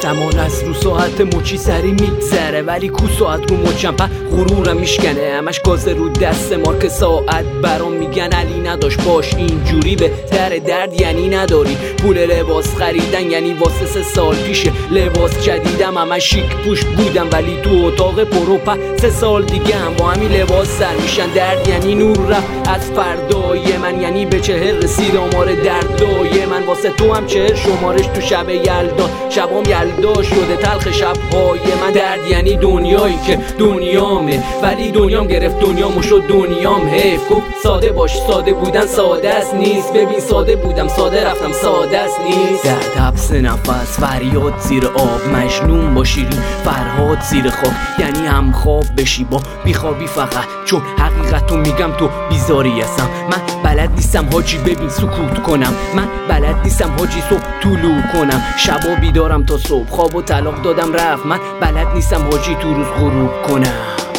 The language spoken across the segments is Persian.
زمان از رو ساعت مچی سری میگذره، ولی کو ساعت رو مچم په غرورم میشکنه. همش گاز رو دست مارک ساعت برام میگن علی نداشت باش اینجوری به درد یعنی نداری پول لباس خریدن، یعنی واسه 3 سال پیشه لباس جدیدم همش شیک پوش بودم، ولی تو اتاق پروپا 3 سال دیگه هم با همین لباس سر میشن. درد یعنی نور رفت از فردای من، یعنی به 40 رسید آمار دردای من. واسه تو هم 40 شمارش تو شب یلدا، شبام یلدا شده تلخ شبهای من. درد یعنی دنیایی که دنیامه، ولی دنیام گرفت دنیامو شد دنیام. حیف گفت ساده باش، ساده بودن ساده است نیست. ببین ساده بودم ساده رفتم ساده است نیست. درد حبس نفس فریاد زیر آب، مجنون با شیرین فرهاد زیر خواب، یعنی هم خواب بشی با بیخوابی فقط چون حقیقتو میگم تو بیزاری هستم. من بلد نیستم حاجی ببین سکوت کنم، من بلد نیستم حاجی صبح طلوع کنم، شبا بیدارم تا صبح، خوابو طلاق دادم رفت. من بلد نیستم حاجی تو روز غروب کنم.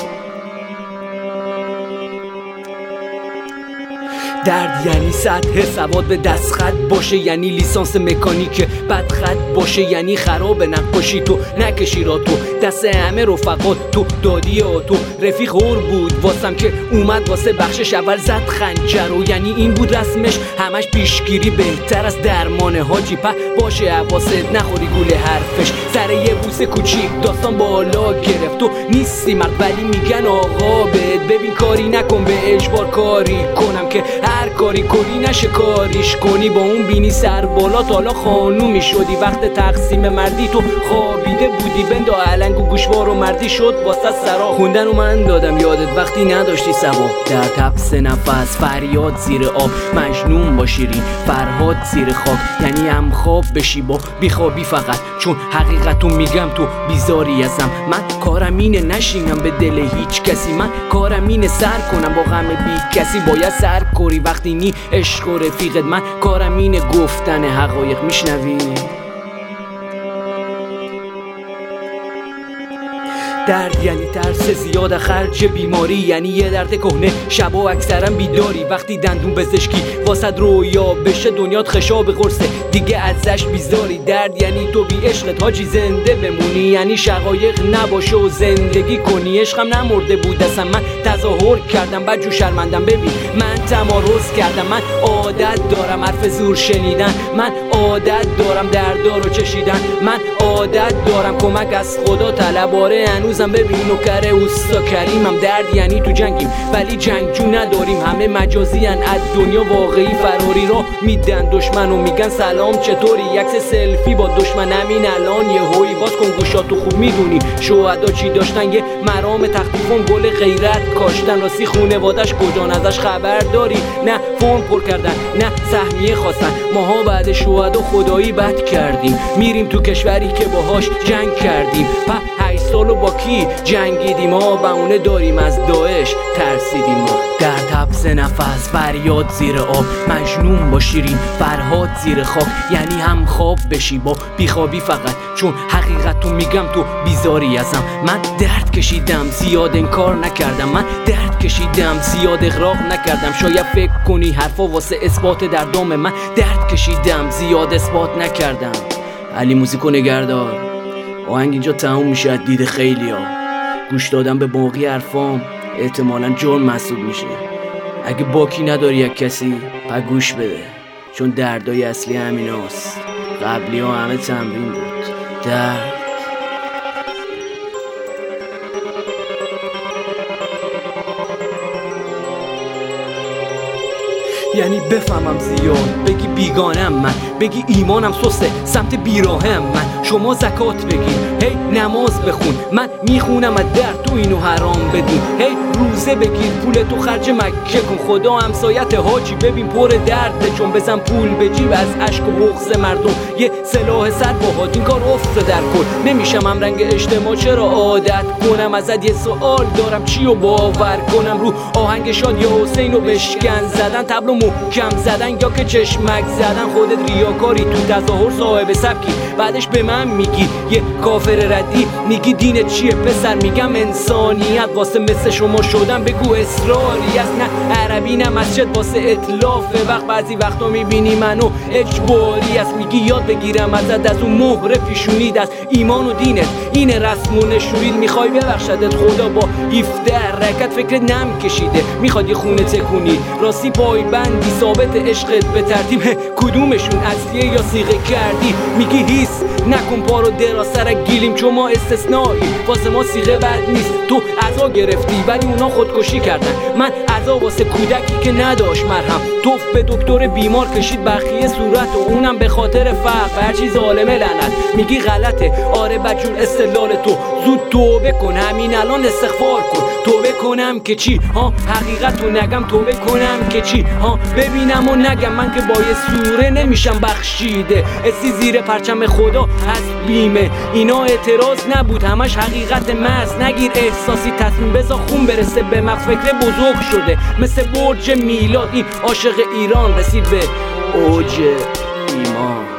درد یعنی سطح سواد به دست خط باشه، یعنی لیسانس مکانیک بد خط باشه، یعنی خراب نقاشی تو نکشی را تو دست همه رفقات تو دادی تو رفیق هور بود واسم که اومد واسه بخشش اول زد خنجر و یعنی این بود رسمش همش پیشگیری بهتر از درمانه حاجی په باشه حواست نخوری گول حرفش. سر یه بوسه کوچیک داستان بالا گرفت، تو نیستی مرد ولی میگن آقا بهت ببین کاری نکن به اجبار کاری کنم که هر کاری کنی نشه کاریش کنی. با اون بینی سر بالا تالا خانومی شدی، وقت تقسیم مردی تو خوابیده بودی. بند و علنگ و گوشوار و مردی شد واسه سرا خوندن و من دادم یادت وقتی نداشتی سوا. در حبس نفس فریاد زیر آب، مجنون با شیرین فرهاد زیر خاک، یعنی هم خواب بشی با بیخوابی فقط چون حقیقتو میگم تو بیزاری هستم. من کارم اینه نشینم به دل هیچ کسی، من کارم اینه سر کنم با غم بی کسی. باید سر کوری وقتی نی عشق و رفیقت، من کارم اینه گفتن حقایق. میشنوی؟ درد یعنی ترس زیاد خرج بیماری، یعنی یه درد کهنه شبا اکثرا بیداری. وقتی دندون پزشکی واسد رویا بشه دنیات خشاب قرصه دیگه ازش بیزاری. درد یعنی تو بی عشقت حاجی زنده بمونی، یعنی شقایق نباشه و زندگی کنی. عشقم نمرده بود اصلا، من تظاهر کردم بعد جو شرمندم. ببین من تمارض کردم، من عادت دارم حرف زور شنیدن، من عادت دارم دردا رو چشیدن، من عادت دارم کمک از خدا طلباره هنوزم ببین نوکر اوستا کریمم. درد یعنی تو جنگیم ولی جنگجو نداریم، همه مجازی ان از دنیا واقعی فراری را میدن دشمن و میگن سلام چطوری، عکس سلفی با دشمن همین الان یه هوی باز کن گوشاتو خوب میدونی شهدا چی داشتن، یه مرام تخفیفون گل غیرت کاشتن. راستی خونوادش کجان ازش خبر داری؟ نه فون پر کردن نه سهمیه خواستن. ماها بعد شهدا خدایی بد کردیم، میریم تو کشوری که باهاش جنگ کردیم. 8 سالو با کی جنگیدیم؟ ما بهونه داریم از داعش ترسیدیم. ما درد حبس نفس فریاد زیر آب، مجنون با شیرین فرهاد زیر خاک، یعنی هم خواب بشی با بیخوابی فقط چون حقیقتو میگم تو بیزاری هستم. من درد کشیدم زیاد انکار نکردم، من درد کشیدم زیاد اغراق نکردم. شاید فکر کنی حرفا واسه اثبات دردام، من درد کشیدم زیاد اثبات نکردم. علی موزیکو نگهدار. آهنگ اینجا تموم میشه. دید خیلی ها گوش دادن به باقی حرفام احتمالاً جرم محسوب میشه. اگه باکی نداری یک کسی پا گوش بده، چون دردای اصلی همین هاست. قبلی ها همه تمرین بود. درد یعنی بفهمم زیاد، بگی بیگانم من، بگی ایمانم سسته سمت بیراهم من. شما زکات بگیر، هی نماز بخون، من میخونم از درد تو اینو حرام بدون. هی روزه بگیر، پول تو خرج مکه کن. خدا همسایت حاجی ببین پر درده، چون بزن پول به جیب از اشک و بغض مردم. یه سلاح سر باهات این کار افته در کل. نمیشم هم رنگ اجتماع چرا عادت کنم؟ ازت یه سوال دارم چیو باور کنم؟ رو آهنگ شاد یا حسین رو بشکن زدن، تبلو محکم زدن یا که چشمک زدن؟ خودت ریاکاری تو تظاهر صاحب سبکی، بعدش به من میگی یه کافر ردی، میگی دینت چیه پسر؟ میگم انسانیت. واسه مثل شما شدم بگو اصراری است، نه عربی نه مسجد واسه اطلافه. بعضی وقتا میبینی منو اجباری است، میگی یاد بگیرم ازت از اون مهر پیشونید است. ایمان و دینت اینه رسم و نشورید، میخوای ببخشدت خدا با 17 رکعت فکر نم کشیده، میخواد یه خونه تکونی راستی پایبندی ثابت عشقت به ترتیب کدومشون اصلیه یا صیغه کردی؟ میگی هیس نکن پا رو دراز سرک گیلیم چون ما استثنایی، واسه ما صیغه بد نیست. تو عزا گرفتی ولی اونا خودکشی کردن، من عزا واسه کودکی که نداشت مرهم. توف به دکتر بیمار کشید بخیه صورت و اونم به خاطر فقر، هرچی ظالمه لعنت. میگی غلطه آره بدجور استدلال تو، زود توبه کن همین الان استغفار کن. توبه کنم که چی ها؟ حقیقت رو نگم توبه کنم که چی ها؟ ببینم و نگم من که با یه سوره نمیشم بخشیده. اسی زیر پرچم خدا از بیمه، اینا اعتراض نبود همش حقیقت محض. نگیر احساسی تصمیم بذار خون برسه به مغز، فکر بزرگ شده مثل برج میلاد. این عاشق ایران رسید به اوج ایمان.